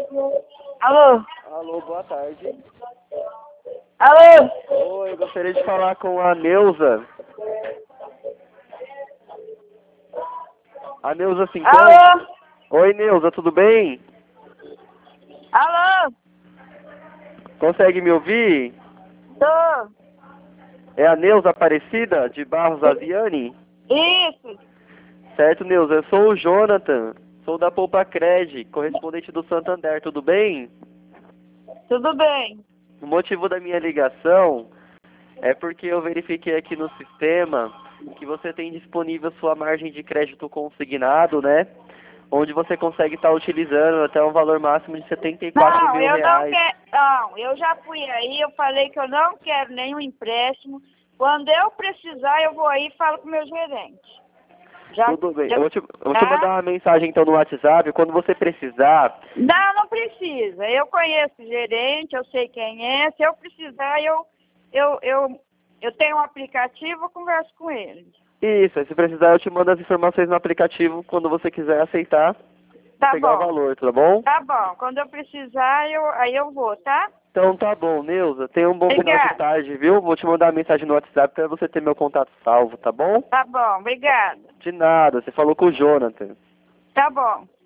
Alô? Alô, boa tarde. Alô? Oi, eu gostaria de falar com a Neuza. A Neuza se encontra? Alô? Oi, Neuza, tudo bem? Alô? Consegue me ouvir? Tô. É a Neuza Aparecida, de Barros Aviani? Isso. Certo, Neuza, eu sou o Jonathan, sou da Poupa Cred, correspondente do Santander, tudo bem? Tudo bem. O motivo da minha ligação é porque eu verifiquei aqui no sistema que você tem disponível sua margem de crédito consignado, né? Onde você consegue estar utilizando até um valor máximo de 74 Não, mil eu não reais. quero. Não, eu já fui aí, eu falei que eu não quero nenhum empréstimo. Quando eu precisar, eu vou aí e falo com o meu gerente. Já, Tudo bem, já, eu vou te tá? mandar uma mensagem então no WhatsApp, quando você precisar. Não, não precisa. Eu conheço o gerente, eu sei quem é. Se eu precisar, eu tenho um aplicativo, eu converso com ele. Isso, se precisar eu te mando as informações no aplicativo quando você quiser aceitar e Tá pegar o bom. valor, tá bom? Tá bom. Quando eu precisar, aí eu vou, tá? Então tá bom, Neuza, tenha um bom final de Obrigada. tarde, viu? Vou te mandar uma mensagem no WhatsApp pra você ter meu contato salvo, tá bom? Tá bom, obrigada. De nada, você falou com o Jonathan. Tá bom.